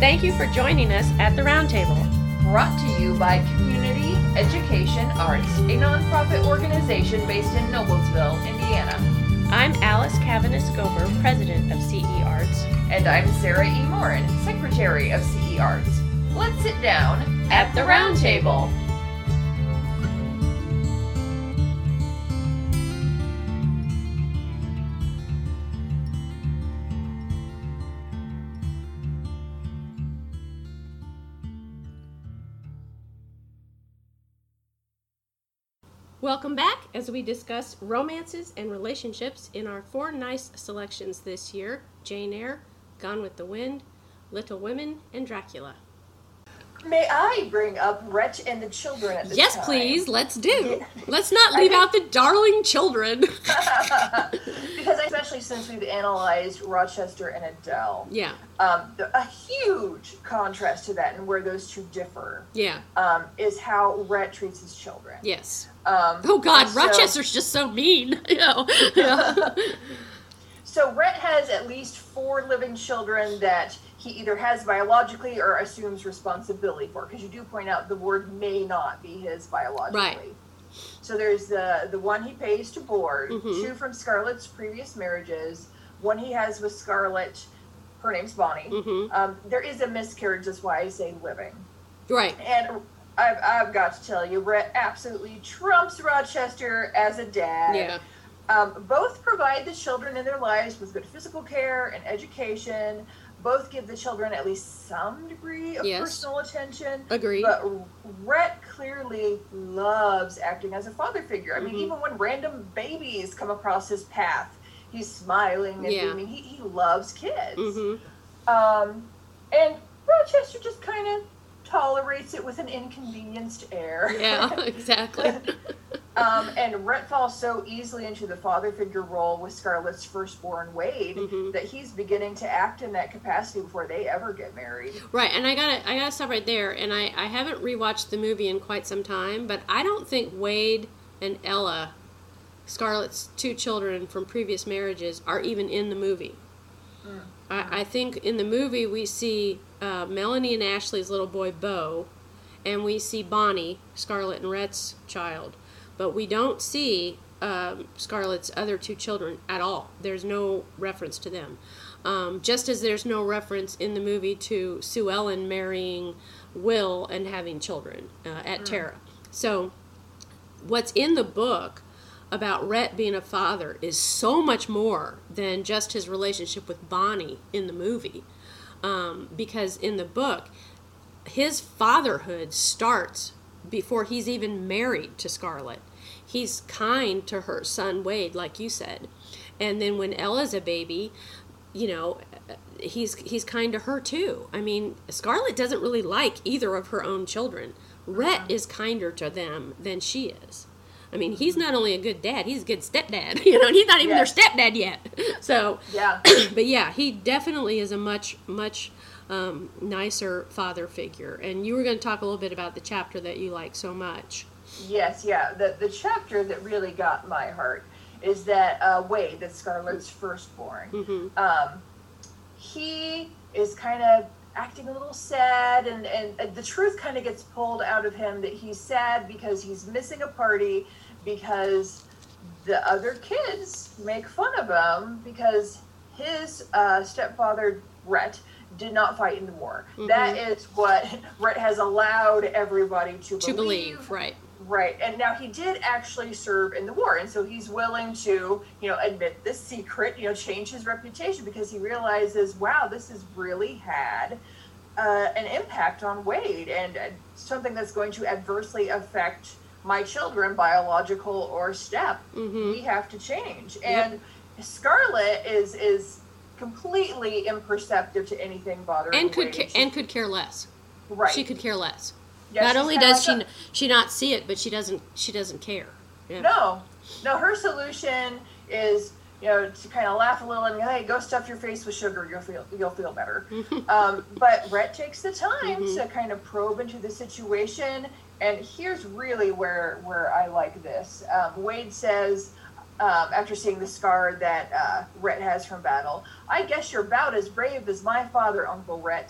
Thank you for joining us at the Roundtable. Brought to you by Community Education Arts, a nonprofit organization based in Noblesville, Indiana. I'm Alice Cavanis-Gober, president of CE Arts. And I'm Sarah E. Morin, secretary of CE Arts. Let's sit down at the Roundtable. Welcome back as we discuss romances and relationships in our 4 nice selections this year: Jane Eyre, Gone with the Wind, Little Women, and Dracula. May I bring up Rhett and the Children at this Yes, time? please, let's do. Let's not leave out the darling children. Because especially since we've analyzed Rochester and Adele. Yeah. A huge contrast to that and where those two differ. Yeah. Is how Rhett treats his children. Yes. Oh God, so, Rochester's just so mean. You know. Yeah. So Rhett has at least 4 living children that he either has biologically or assumes responsibility for. Because you do point out the ward may not be his biologically. Right. So there's the one he pays to board, 2 from Scarlett's previous marriages, 1 he has with Scarlett. Her name's Bonnie. There is a miscarriage, that's why I say living. Right. And I've got to tell you, Rhett absolutely trumps Rochester as a dad. Yeah. Both provide the children in their lives with good physical care and education. Both give the children at least some degree of personal attention. Agreed. But Rhett clearly loves acting as a father figure. I mean, even when random babies come across his path, he's smiling and beaming. He loves kids. And Rochester just kind of tolerates it with an inconvenienced air. Yeah, exactly. And Rhett falls so easily into the father figure role with Scarlett's firstborn Wade that he's beginning to act in that capacity before they ever get married. Right, and I gotta stop right there. And I haven't rewatched the movie in quite some time, but I don't think Wade and Ella, Scarlett's 2 children from previous marriages, are even in the movie. I think in the movie we see Melanie and Ashley's little boy Beau, and we see Bonnie, Scarlett and Rhett's child, but we don't see Scarlett's other 2 children at all. There's no reference to them. Just as there's no reference in the movie to Sue Ellen marrying Will and having children at Tara. So what's in the book about Rhett being a father is so much more than just his relationship with Bonnie in the movie. Because in the book, his fatherhood starts before he's even married to Scarlett. He's kind to her son Wade, like you said. And then when Ella's a baby, you know, he's kind to her too. I mean, Scarlett doesn't really like either of her own children. Rhett is kinder to them than she is. I mean, he's not only a good dad, he's a good stepdad, you know, and he's not even their stepdad yet. So, but yeah, he definitely is a much nicer father figure. And you were going to talk a little bit about the chapter that you like so much. Yes, yeah. The chapter that really got my heart is that Wade, that's Scarlett's firstborn. He is kind of acting a little sad, and the truth kind of gets pulled out of him that he's sad because he's missing a party because the other kids make fun of him because his stepfather, Rhett, did not fight in the war. That is what Rhett has allowed everybody to believe. Right. Right, and now he did actually serve in the war, and so he's willing to, you know, admit this secret, you know, change his reputation because he realizes, wow, this has really had an impact on Wade and something that's going to adversely affect my children, biological or step. We have to change. And Scarlett is completely imperceptive to anything bothering Wade. And could care less. Right. She could care less. Yeah, not only does she not see it, but she doesn't care. Yeah. No, her solution is, you know, to kind of laugh a little and hey, go stuff your face with sugar, you'll feel better. But Rhett takes the time to kind of probe into the situation, and here's really where I like this. Wade says, after seeing the scar that Rhett has from battle, I guess you're about as brave as my father, Uncle Rhett.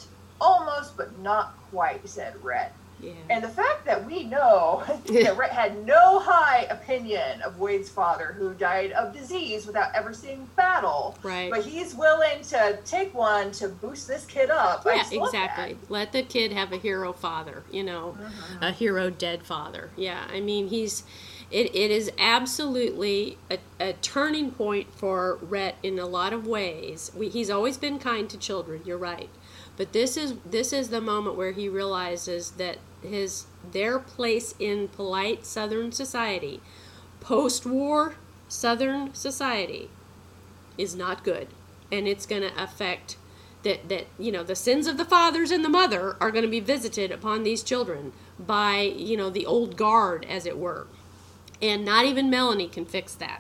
almost but not quite, said Rhett. Yeah. And the fact that we know that Rhett had no high opinion of Wade's father, who died of disease without ever seeing battle. Right. But he's willing to take one to boost this kid up. Yeah, exactly. Let the kid have a hero father, a hero dead father. Yeah, I mean, it is absolutely a turning point for Rhett in a lot of ways. He's always been kind to children, you're right. But this is the moment where he realizes that their place in polite Southern society, post-war Southern society, is not good, and it's going to affect that the sins of the fathers and the mother are going to be visited upon these children by the old guard, as it were, and not even Melanie can fix that.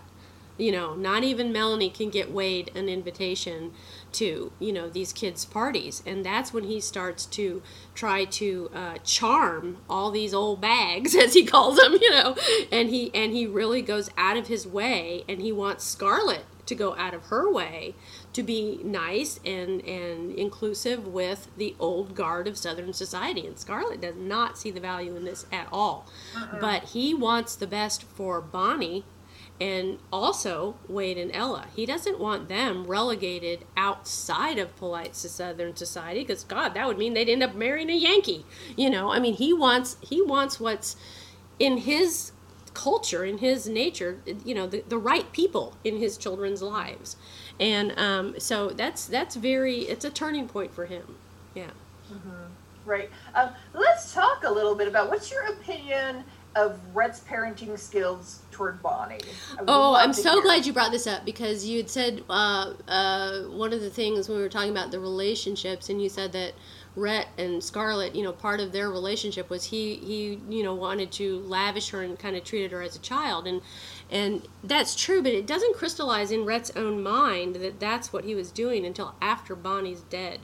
Not even Melanie can get Wade an invitation to, these kids' parties. And that's when he starts to try to charm all these old bags, as he calls them, and he really goes out of his way, and he wants Scarlett to go out of her way to be nice and inclusive with the old guard of Southern society. And Scarlett does not see the value in this at all. But he wants the best for Bonnie, and also Wade and Ella. He doesn't want them relegated outside of polite Southern society, because God, that would mean they'd end up marrying a Yankee. I mean, he wants what's in his culture, in his nature, the right people in his children's lives. And so it's a turning point for him. Yeah. Right. Let's talk a little bit about, what's your opinion of Rhett's parenting skills toward Bonnie? I'm so glad you brought this up, because you had said one of the things when we were talking about the relationships, and you said that Rhett and Scarlett, part of their relationship was he wanted to lavish her and kind of treated her as a child, and that's true, but it doesn't crystallize in Rhett's own mind that that's what he was doing until after Bonnie's dead.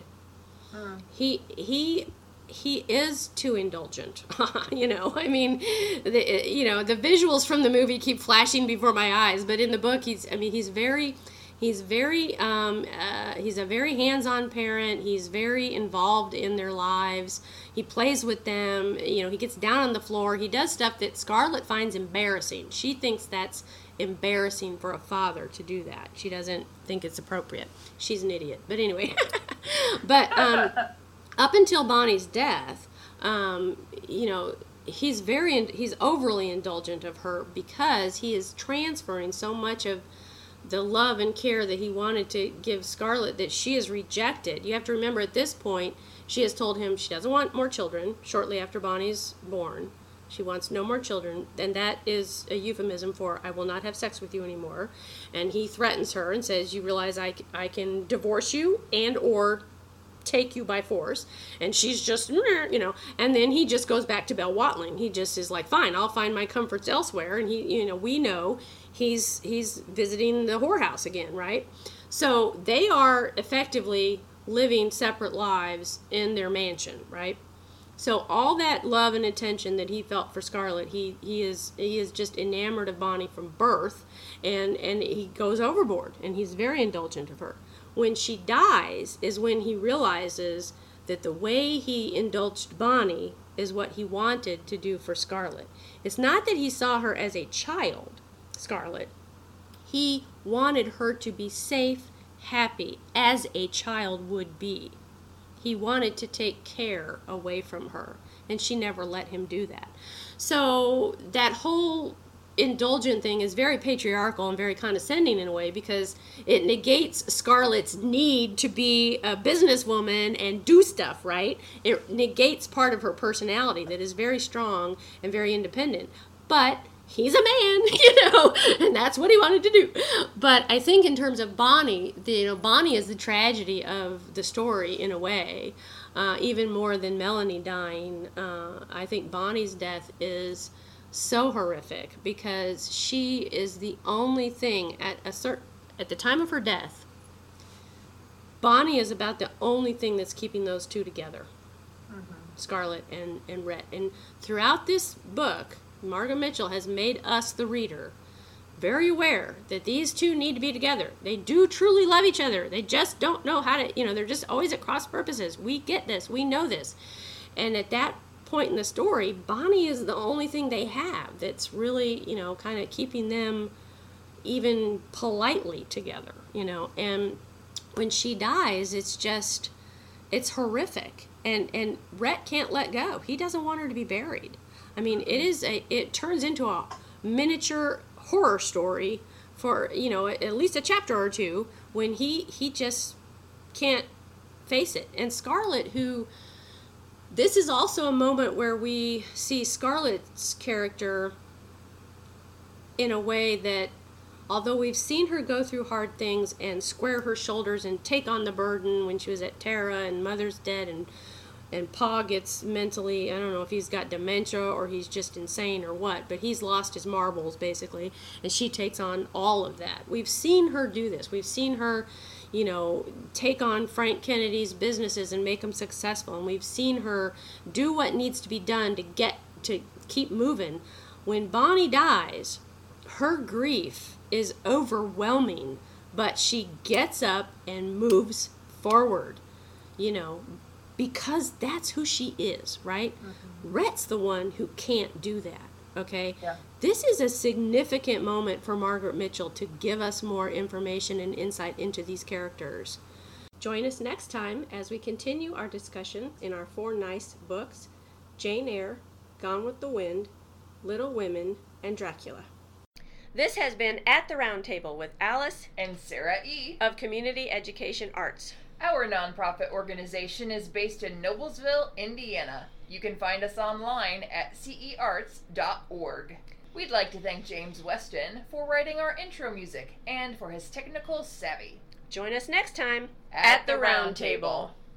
He is too indulgent. I mean, the visuals from the movie keep flashing before my eyes, but in the book, he's a very hands-on parent. He's very involved in their lives. He plays with them. He gets down on the floor. He does stuff that Scarlett finds embarrassing. She thinks that's embarrassing for a father to do that. She doesn't think it's appropriate. She's an idiot. But anyway, up until Bonnie's death, he's overly indulgent of her, because he is transferring so much of the love and care that he wanted to give Scarlett that she has rejected. You have to remember, at this point, she has told him she doesn't want more children shortly after Bonnie's born. She wants no more children, and that is a euphemism for, I will not have sex with you anymore. And he threatens her and says, you realize I can divorce you and or take you by force. And she's just, and then he just goes back to Belle Watling. He just is like, fine, I'll find my comforts elsewhere. And we know he's visiting the whorehouse again, right? So they are effectively living separate lives in their mansion, right? So all that love and attention that he felt for Scarlett, he is just enamored of Bonnie from birth, and he goes overboard, and he's very indulgent of her. When she dies is when he realizes that the way he indulged Bonnie is what he wanted to do for Scarlett. It's not that he saw her as a child, Scarlett. He wanted her to be safe, happy, as a child would be. He wanted to take care away from her, and she never let him do that. So that whole indulgent thing is very patriarchal and very condescending in a way, because it negates Scarlett's need to be a businesswoman and do stuff, right? It negates part of her personality that is very strong and very independent. But he's a man, and that's what he wanted to do. But I think in terms of Bonnie, Bonnie is the tragedy of the story in a way, even more than Melanie dying. I think Bonnie's death is so horrific, because she is the only thing at the time of her death. Bonnie is about the only thing that's keeping those two together, Scarlett and Rhett. And throughout this book, Margot Mitchell has made us, the reader, very aware that these two need to be together. They do truly love each other. They just don't know how to, they're just always at cross purposes. We get this. We know this. And at that point in the story, Bonnie is the only thing they have that's really, kind of keeping them even politely together, And when she dies, it's horrific. And Rhett can't let go. He doesn't want her to be buried. I mean, it turns into a miniature horror story for, at least a chapter or two when he just can't face it. And Scarlett, this is also a moment where we see Scarlett's character in a way that, although we've seen her go through hard things and square her shoulders and take on the burden when she was at Terra and Mother's dead and Pa gets mentally, I don't know if he's got dementia or he's just insane or what, but he's lost his marbles basically, and she takes on all of that. We've seen her do this. We've seen her, take on Frank Kennedy's businesses and make them successful, and we've seen her do what needs to be done to keep moving. When Bonnie dies, her grief is overwhelming, but she gets up and moves forward, because that's who she is, right? Mm-hmm. Rhett's the one who can't do that, okay? Yeah. This is a significant moment for Margaret Mitchell to give us more information and insight into these characters. Join us next time as we continue our discussion in our 4 nice books, Jane Eyre, Gone with the Wind, Little Women, and Dracula. This has been At the Round Table with Alice and Sarah E. of Community Education Arts. Our nonprofit organization is based in Noblesville, Indiana. You can find us online at cearts.org. We'd like to thank James Weston for writing our intro music and for his technical savvy. Join us next time at the Round Table.